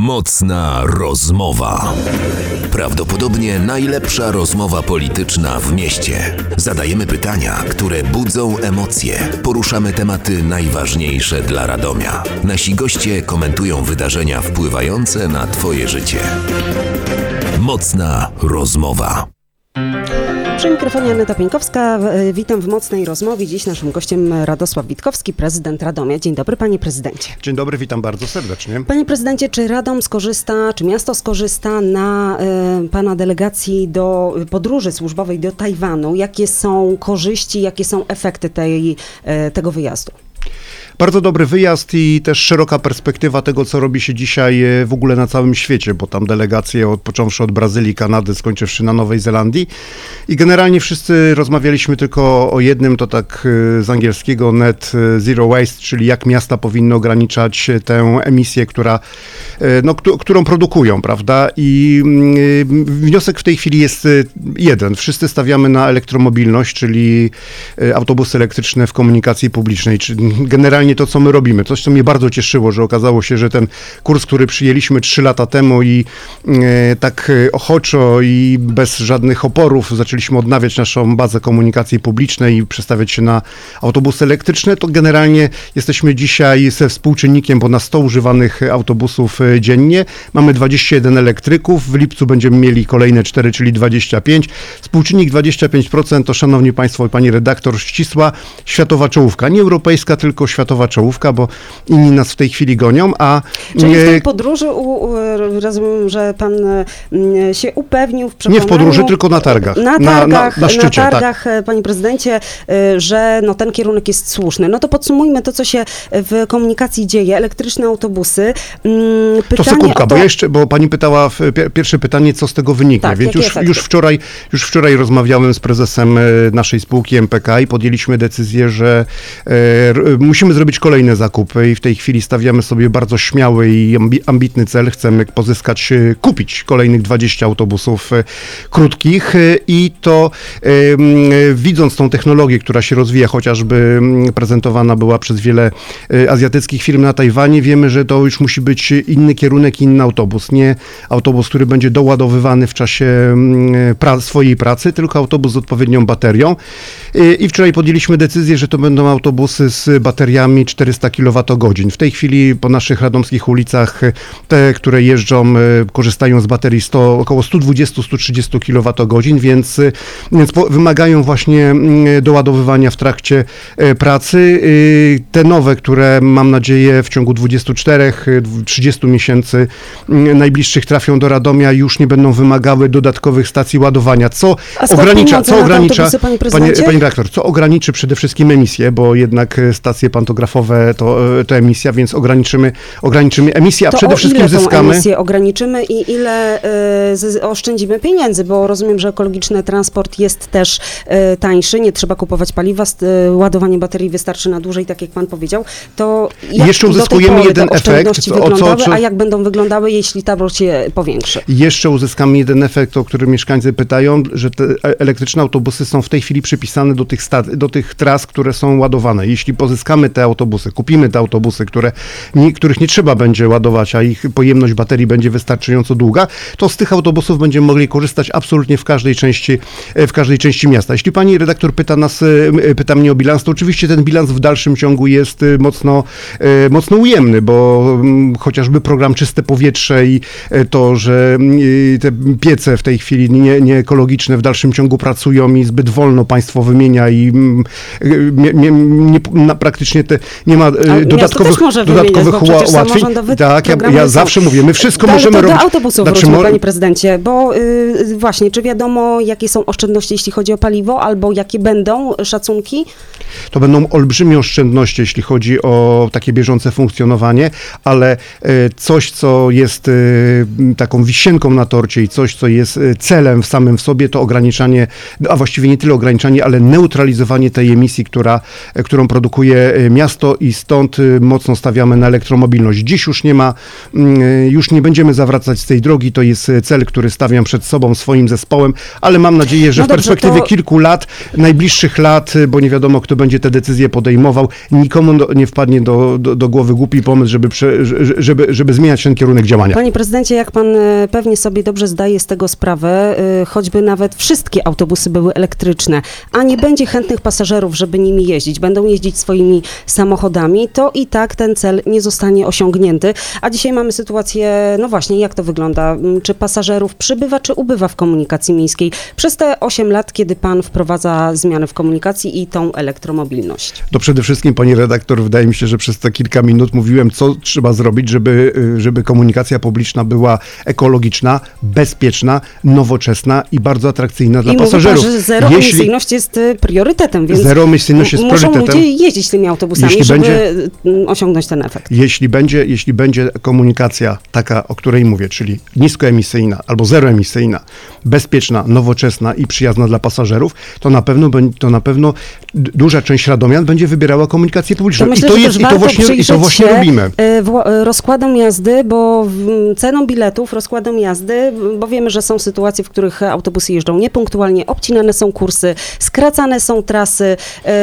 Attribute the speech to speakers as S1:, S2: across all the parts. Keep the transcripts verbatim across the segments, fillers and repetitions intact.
S1: Mocna rozmowa. Prawdopodobnie najlepsza rozmowa polityczna w mieście. Zadajemy pytania, które budzą emocje. Poruszamy tematy najważniejsze dla Radomia. Nasi goście komentują wydarzenia wpływające na Twoje życie. Mocna rozmowa.
S2: Przy mikrofonie Aneta Pieńkowska. Witam w Mocnej Rozmowie. Dziś naszym gościem Radosław Witkowski, prezydent Radomia. Dzień dobry, panie prezydencie.
S3: Dzień dobry, witam bardzo serdecznie.
S2: Panie prezydencie, czy Radom skorzysta, czy miasto skorzysta na y, pana delegacji do podróży służbowej do Tajwanu? Jakie są korzyści, jakie są efekty tej, y, tego wyjazdu?
S3: Bardzo dobry wyjazd i też szeroka perspektywa tego, co robi się dzisiaj w ogóle na całym świecie, bo tam delegacje, od, począwszy od Brazylii, Kanady, skończywszy na Nowej Zelandii. I generalnie wszyscy rozmawialiśmy tylko o jednym, to tak z angielskiego net zero waste, czyli jak miasta powinny ograniczać tę emisję, która, no, którą produkują, prawda? I wniosek w tej chwili jest jeden. Wszyscy stawiamy na elektromobilność, czyli autobusy elektryczne w komunikacji publicznej, czyli generalnie to, co my robimy. Coś, co mnie bardzo cieszyło, że okazało się, że ten kurs, który przyjęliśmy trzy lata temu i e, tak ochoczo i bez żadnych oporów zaczęliśmy odnawiać naszą bazę komunikacji publicznej i przestawiać się na autobusy elektryczne, to generalnie jesteśmy dzisiaj ze współczynnikiem ponad sto używanych autobusów dziennie. Mamy dwadzieścia jeden elektryków, w lipcu będziemy mieli kolejne cztery, czyli dwadzieścia pięć. Współczynnik dwadzieścia pięć procent to, szanowni państwo i pani redaktor, ścisła światowa czołówka. Nie europejska, tylko światowa czołówka, bo inni nas w tej chwili gonią, a...
S2: Czyli w tej podróży u, u, rozumiem, że pan m, się upewnił w przekonaniu...
S3: Nie w podróży, tylko na targach.
S2: Na targach,
S3: na, na, na, szczycie,
S2: na targach,
S3: tak.
S2: Panie prezydencie, że no, ten kierunek jest słuszny. No to podsumujmy to, co się w komunikacji dzieje. Elektryczne autobusy. Pytanie
S3: to sekundka,
S2: to...
S3: bo jeszcze, bo pani pytała, w, pierwsze pytanie, co z tego wyniknie.
S2: Tak,
S3: więc już, już, wczoraj, już wczoraj rozmawiałem z prezesem naszej spółki M P K i podjęliśmy decyzję, że e, musimy zrobić kolejne zakupy i w tej chwili stawiamy sobie bardzo śmiały i ambitny cel. Chcemy pozyskać, kupić kolejnych dwadzieścia autobusów krótkich i to widząc tą technologię, która się rozwija, chociażby prezentowana była przez wiele azjatyckich firm na Tajwanie, wiemy, że to już musi być inny kierunek, inny autobus. Nie autobus, który będzie doładowywany w czasie pra- swojej pracy, tylko autobus z odpowiednią baterią. I wczoraj podjęliśmy decyzję, że to będą autobusy z bateriami czterysta kilowatogodzin. W tej chwili po naszych radomskich ulicach te, które jeżdżą, korzystają z baterii sto, około sto dwadzieścia do stu trzydziestu kilowatogodzin, więc, więc po, wymagają właśnie doładowywania w trakcie pracy. Te nowe, które mam nadzieję w ciągu dwudziestu czterech do trzydziestu miesięcy najbliższych trafią do Radomia, już nie będą wymagały dodatkowych stacji ładowania, co ogranicza, co ogranicza, panie, panie, panie redaktor, co ograniczy przede wszystkim emisję, bo jednak stacje pantografowe to, to emisja, więc ograniczymy, ograniczymy emisję, a
S2: to
S3: przede
S2: o
S3: wszystkim
S2: ile
S3: zyskamy...
S2: tą emisję ograniczymy i ile y, z, oszczędzimy pieniędzy, bo rozumiem, że ekologiczny transport jest też y, tańszy, nie trzeba kupować paliwa, y, ładowanie baterii wystarczy na dłużej, tak jak pan powiedział, to jak
S3: jeszcze uzyskujemy jeden efekt,
S2: co, o co, co... a jak będą wyglądały, jeśli ta się powiększy?
S3: Jeszcze uzyskamy jeden efekt, o którym mieszkańcy pytają, że te elektryczne autobusy są w tej chwili przypisane do tych, sta- do tych tras, które są ładowane. Jeśli pozyskamy te autobusy, kupimy te autobusy, które nie, których nie trzeba będzie ładować, a ich pojemność baterii będzie wystarczająco długa, to z tych autobusów będziemy mogli korzystać absolutnie w każdej części, w każdej części miasta. Jeśli pani redaktor pyta nas, pyta mnie o bilans, to oczywiście ten bilans w dalszym ciągu jest mocno, mocno ujemny, bo chociażby program Czyste Powietrze i to, że te piece w tej chwili nie, nie ekologiczne w dalszym ciągu pracują i zbyt wolno państwo wymienia i nie, nie, nie, na, praktycznie te, nie ma
S2: Ale
S3: dodatkowych, dodatkowych
S2: wymieniać,
S3: ułatwień. Tak, ja, ja zawsze mówię, my wszystko
S2: Ale
S3: możemy
S2: to
S3: robić.
S2: Do autobusów
S3: znaczy,
S2: wróćmy,
S3: mo-
S2: panie prezydencie, bo yy, właśnie, czy wiadomo, jakie są oszczędności, jeśli chodzi o paliwo, albo jakie będą szacunki?
S3: To będą olbrzymie oszczędności, jeśli chodzi o takie bieżące funkcjonowanie, ale coś, co jest taką wisienką na torcie i coś, co jest celem w samym w sobie, to ograniczanie, a właściwie nie tyle ograniczanie, ale neutralizowanie tej emisji, która, którą produkuje miasto. miasto i stąd y, mocno stawiamy na elektromobilność. Dziś już nie ma, y, już nie będziemy zawracać z tej drogi, to jest cel, który stawiam przed sobą, swoim zespołem, ale mam nadzieję, że
S2: No
S3: w
S2: dobrze,
S3: perspektywie
S2: to...
S3: kilku lat, najbliższych lat, bo nie wiadomo, kto będzie te decyzje podejmował, nikomu do, nie wpadnie do, do, do głowy głupi pomysł, żeby, prze, żeby, żeby zmieniać ten kierunek działania.
S2: Panie prezydencie, jak pan e, pewnie sobie dobrze zdaje z tego sprawę, e, choćby nawet wszystkie autobusy były elektryczne, a nie będzie chętnych pasażerów, żeby nimi jeździć, będą jeździć swoimi samochodami, to i tak ten cel nie zostanie osiągnięty. A dzisiaj mamy sytuację, no właśnie, jak to wygląda? Czy pasażerów przybywa, czy ubywa w komunikacji miejskiej przez te osiem lat, kiedy pan wprowadza zmiany w komunikacji i tą elektromobilność?
S3: To przede wszystkim, pani redaktor, wydaje mi się, że przez te kilka minut mówiłem, co trzeba zrobić, żeby, żeby komunikacja publiczna była ekologiczna, bezpieczna, nowoczesna i bardzo atrakcyjna dla
S2: I
S3: pasażerów.
S2: mówi pan, że zeroemisyjność jest y, priorytetem, więc
S3: zeroemisyjność jest
S2: muszą
S3: priorytetem.
S2: ludzie jeździć tymi autobusami,
S3: Jeśli
S2: żeby
S3: będzie-
S2: y, osiągnąć ten efekt.
S3: Jeśli będzie, jeśli będzie komunikacja taka, o której mówię, czyli niskoemisyjna albo zeroemisyjna, bezpieczna, nowoczesna i przyjazna dla pasażerów, to na pewno, bę- to na pewno d- duża część radomian będzie wybierała komunikację publiczną.
S2: To myślę,
S3: I to
S2: że
S3: jest,
S2: też
S3: i to
S2: warto
S3: właśnie, i to
S2: przyjrzeć
S3: właśnie
S2: się,
S3: robimy.
S2: y, wła- y, rozkładom jazdy, bo mm, ceną biletów, rozkładom jazdy, bo wiemy, że są sytuacje, w których autobusy jeżdżą niepunktualnie, obcinane są kursy, skracane są trasy,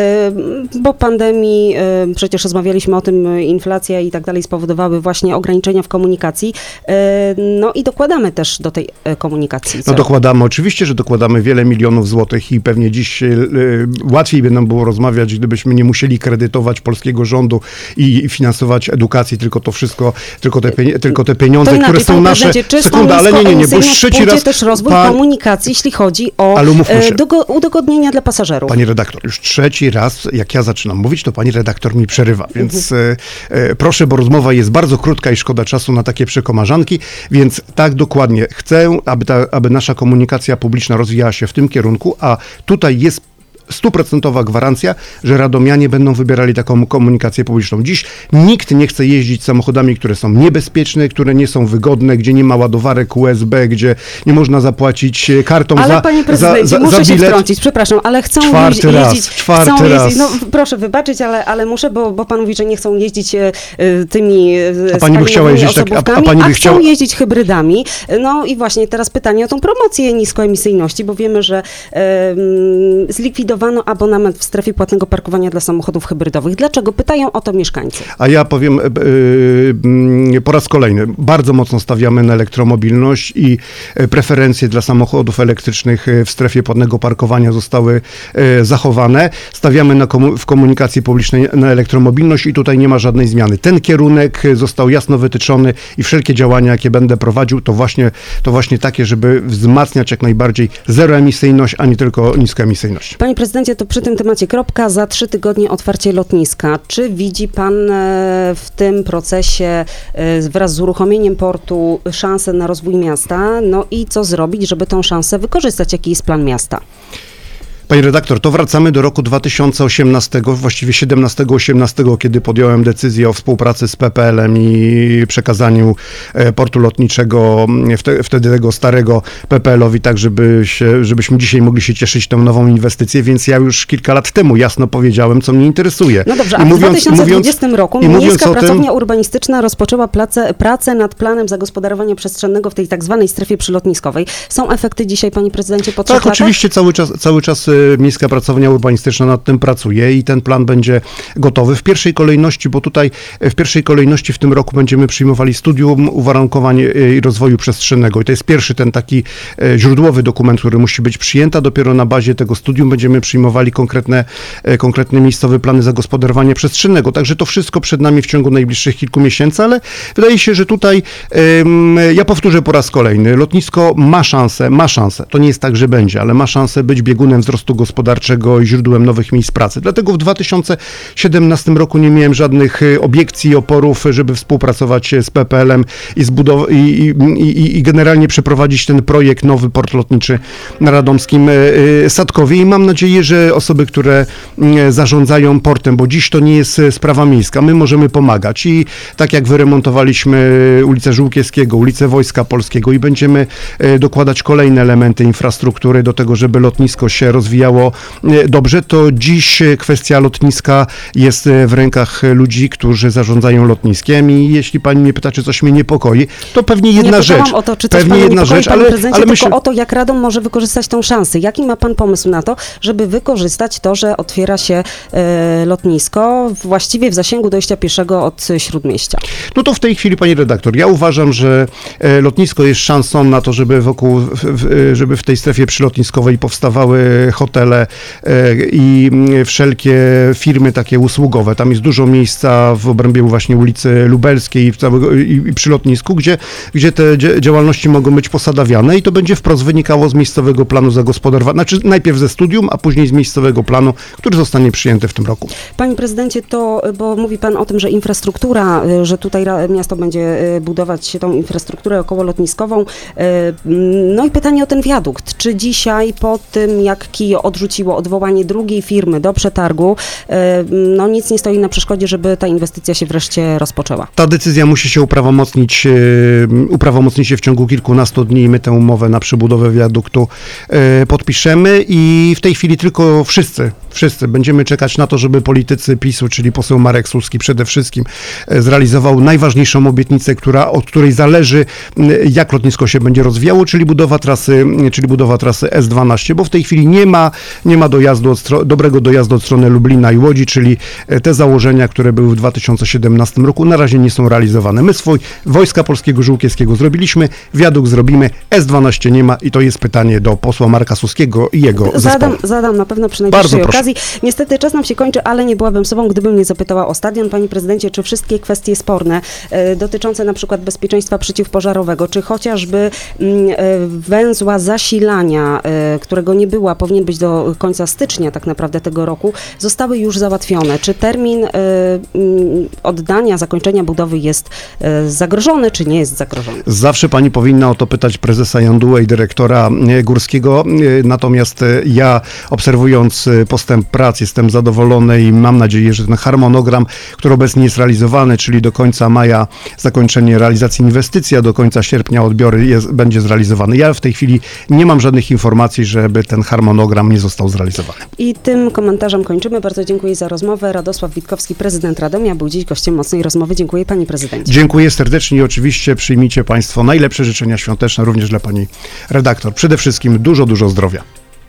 S2: y, bo pandemii, y, przecież rozmawialiśmy o tym, y, inflacja i tak dalej spowodowały właśnie ograniczenia w komunikacji. Y, No i dokładamy też do tej y, komunikacji.
S3: No
S2: cel.
S3: dokładamy, oczywiście, że dokładamy wiele milionów złotych i pewnie dziś e, e, łatwiej by nam było rozmawiać, gdybyśmy nie musieli kredytować polskiego rządu i, i finansować edukacji, tylko to wszystko, tylko te, pienie- tylko te pieniądze,
S2: To inaczej,
S3: które są
S2: panie
S3: nasze...
S2: prezydencie, czy z tą
S3: Sekunda, ale nie, nie, nie, bo już
S2: niskoemisyjną
S3: trzeci
S2: pójdzie
S3: raz...
S2: też rozwój
S3: pan-
S2: komunikacji, jeśli chodzi o
S3: Ale umówmy
S2: e,
S3: się.
S2: dogo- udogodnienia dla pasażerów.
S3: Pani redaktor, już trzeci raz, jak ja zaczynam mówić, to pani redaktor mi przerywa, więc e, e, proszę, bo rozmowa jest bardzo krótka i szkoda czasu na takie przekomarzanki, więc tak dokładnie chcę, aby, ta, aby nasza komunikacja publiczna rozwijała się w tym kierunku, a tutaj jest stuprocentowa gwarancja, że radomianie będą wybierali taką komunikację publiczną. Dziś nikt nie chce jeździć samochodami, które są niebezpieczne, które nie są wygodne, gdzie nie ma ładowarek U S B, gdzie nie można zapłacić kartą
S2: Ale
S3: za,
S2: panie prezydencie,
S3: za, za,
S2: muszę
S3: za
S2: się
S3: bilet.
S2: wtrącić, przepraszam, ale chcą
S3: Czwarty
S2: jeździ-
S3: raz,
S2: jeździć,
S3: czwarty
S2: chcą
S3: raz.
S2: jeździć, no proszę wybaczyć, ale, ale muszę, bo, bo pan mówi, że nie chcą jeździć e, e, tymi e,
S3: A pani by chciała
S2: spalinowymi
S3: jeździć tak- a- a
S2: osobówkami,
S3: pani by
S2: a chcą
S3: chciała-
S2: jeździć hybrydami. No i właśnie teraz pytanie o tą promocję niskoemisyjności, bo wiemy, że e, mm, zlikwidowano abonament w strefie płatnego parkowania dla samochodów hybrydowych. Dlaczego? Pytają o to mieszkańcy.
S3: A ja powiem e, e, po raz kolejny, bardzo mocno stawiamy na elektromobilność i e, preferencje dla samochodów elektrycznych e, w strefie płatnego parkowania zostały e, zachowane. Stawiamy na komu- w komunikacji publicznej na elektromobilność i tutaj nie ma żadnej zmiany. Ten kierunek został jasno wytyczony i wszelkie działania, jakie będę prowadził, to właśnie, to właśnie takie, żeby wzmacniać jak najbardziej zeroemisyjność, a nie tylko niskoemisyjność.
S2: Panie prezydencie, to przy tym temacie kropka. Za trzy tygodnie otwarcie lotniska. Czy widzi pan e, w tym procesie e, wraz z uruchomieniem portu szansę na rozwój miasta? No i co zrobić, żeby tą szansę wykorzystać? Jaki jest plan miasta?
S3: Panie redaktor, to wracamy do roku dwa tysiące osiemnastego, właściwie siedemnastego osiemnastego, kiedy podjąłem decyzję o współpracy z P P L-em i przekazaniu e, portu lotniczego, wte, wtedy tego starego P P L-owi, tak żeby się, żebyśmy dzisiaj mogli się cieszyć tą nową inwestycję, więc ja już kilka lat temu jasno powiedziałem, co mnie interesuje.
S2: No dobrze,
S3: I
S2: a w
S3: mówiąc-
S2: dwa tysiące dwudziestym
S3: mówiąc-
S2: roku
S3: i mówiąc
S2: Miejska
S3: o tym-
S2: Pracownia Urbanistyczna rozpoczęła pracę, pracę nad planem zagospodarowania przestrzennego w tej tak zwanej strefie przylotniskowej. Są efekty dzisiaj, panie prezydencie, po trzech
S3: Tak,
S2: latach?
S3: oczywiście cały czas, cały czas e, Miejska Pracownia Urbanistyczna nad tym pracuje i ten plan będzie gotowy. W pierwszej kolejności, bo tutaj e, w pierwszej kolejności w tym roku będziemy przyjmowali studium uwarunkowań e, i rozwoju przestrzennego i to jest pierwszy ten taki e, źródłowy dokument, który musi być przyjęty, a dopiero na bazie tego studium będziemy przyjmowali konkretne, e, konkretne miejscowe plany zagospodarowania przestrzennego. Także to wszystko przed nami w ciągu najbliższych kilku miesięcy, ale wydaje się, że tutaj em, ja powtórzę po raz kolejny, lotnisko ma szansę, ma szansę, to nie jest tak, że będzie, ale ma szansę być biegunem wzrostu gospodarczego i źródłem nowych miejsc pracy. Dlatego w dwa tysiące siedemnastym roku nie miałem żadnych y, obiekcji i oporów, żeby współpracować z P P L-em i, zbudow- i, i, i, i generalnie przeprowadzić ten projekt, nowy port lotniczy na radomskim y, y, Sadkowie i mam nadzieję, że osoby, które y, zarządzają portem, bo dziś to nie jest y, sprawa miejska, my możemy pomagać i tak jak wyremontowaliśmy ulicę Żółkiewskiego, ulicę Wojska Polskiego i będziemy y, dokładać kolejne elementy infrastruktury do tego, żeby lotnisko się rozwijało rozwijało e, dobrze, to dziś e, kwestia lotniska jest e, w rękach ludzi, którzy zarządzają lotniskiem i jeśli pani mnie pyta, czy coś mnie niepokoi, to pewnie jedna
S2: nie
S3: rzecz.
S2: pytałam o to, czy coś
S3: pewnie
S2: pana
S3: jedna
S2: niepokoi,
S3: rzecz,
S2: panie
S3: ale,
S2: prezydencie,
S3: ale
S2: tylko
S3: myślę,
S2: o to, jak Radom może wykorzystać tą szansę. Jaki ma pan pomysł na to, żeby wykorzystać to, że otwiera się e, lotnisko właściwie w zasięgu dojścia pieszego od Śródmieścia?
S3: no to w tej chwili, pani redaktor, ja uważam, że e, lotnisko jest szansą na to, żeby wokół, w, w, żeby w tej strefie przylotniskowej powstawały hotele e, i mm, wszelkie firmy takie usługowe. Tam jest dużo miejsca w obrębie właśnie ulicy Lubelskiej i, całego, i, i przy lotnisku, gdzie, gdzie te dzia- działalności mogą być posadawiane i to będzie wprost wynikało z miejscowego planu zagospodarowania, znaczy najpierw ze studium, a później z miejscowego planu, który zostanie przyjęty w tym roku.
S2: Panie prezydencie, to, bo mówi pan o tym, że infrastruktura, y, że tutaj ra- miasto będzie y, budować tą infrastrukturę okołolotniskową. Y, No i pytanie o ten wiadukt. Czy dzisiaj po tym, jak Kio odrzuciło odwołanie drugiej firmy do przetargu, y, no nic nie stoi na przeszkodzie, żeby ta inwestycja się wreszcie rozpoczęła?
S3: Ta decyzja musi się uprawomocnić, e, uprawomocni się w ciągu kilkunastu dni i my tę umowę na przebudowę wiaduktu e, podpiszemy i w tej chwili tylko wszyscy, wszyscy będziemy czekać na to, żeby politycy PiSu, czyli poseł Marek Suski przede wszystkim e, zrealizował najważniejszą obietnicę, która, od której zależy, m, jak lotnisko się będzie rozwijało, czyli budowa trasy, czyli budowa trasy S dwanaście, bo w tej chwili nie ma, nie ma dojazdu od stro- dobrego dojazdu od strony Lublina i Łodzi, czyli e, te założenia, które były w dwa tysiące siedemnastym roku, na razie nie są realizowane. My swój Wojska Polskiego Żółkiewskiego zrobiliśmy, wiadukt zrobimy, S dwanaście nie ma i to jest pytanie do posła Marka Suskiego i jego
S2: Zadam,
S3: zespołu.
S2: zadam na pewno przy
S3: Bardzo
S2: najbliższej
S3: proszę.
S2: okazji. Niestety czas nam się kończy, ale nie byłabym sobą, gdybym nie zapytała o stadion. Panie prezydencie, czy wszystkie kwestie sporne e, dotyczące na przykład bezpieczeństwa przeciwpożarowego, czy chociażby mm, e, węzła zasilania, e, którego nie było, a powinien być do końca stycznia tak naprawdę tego roku, zostały już załatwione? Czy termin e, mm, oddania, zakończenia budowy jest e, zagrożony, czy nie jest zagrożony?
S3: Zawsze pani powinna o to pytać prezesa Janduła i dyrektora e, Górskiego, e, natomiast e, ja obserwując e, postęp prac jestem zadowolony i mam nadzieję, że ten harmonogram, który obecnie jest realizowany, czyli do końca maja zakończenie realizacji inwestycji, a do końca sierpnia odbiory jest, będzie zrealizowany. Ja w tej chwili nie mam żadnych informacji, żeby ten harmonogram nie został zrealizowany.
S2: I tym komentarzem kończymy. Bardzo dziękuję za rozmowę. Radosław Witkowski, prezydent Radomia, był dziś gościem mocnej rozmowy. Dziękuję, panie prezydencie.
S3: Dziękuję serdecznie i oczywiście przyjmijcie państwo najlepsze życzenia świąteczne, również dla pani redaktor. Przede wszystkim dużo, dużo zdrowia.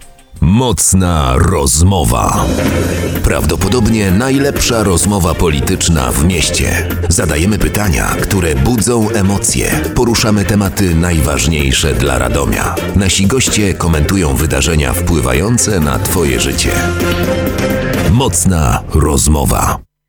S1: Mocna rozmowa. Prawdopodobnie najlepsza rozmowa polityczna w mieście. Zadajemy pytania, które budzą emocje. Poruszamy tematy najważniejsze dla Radomia. Nasi goście komentują wydarzenia wpływające na twoje życie. Mocna rozmowa.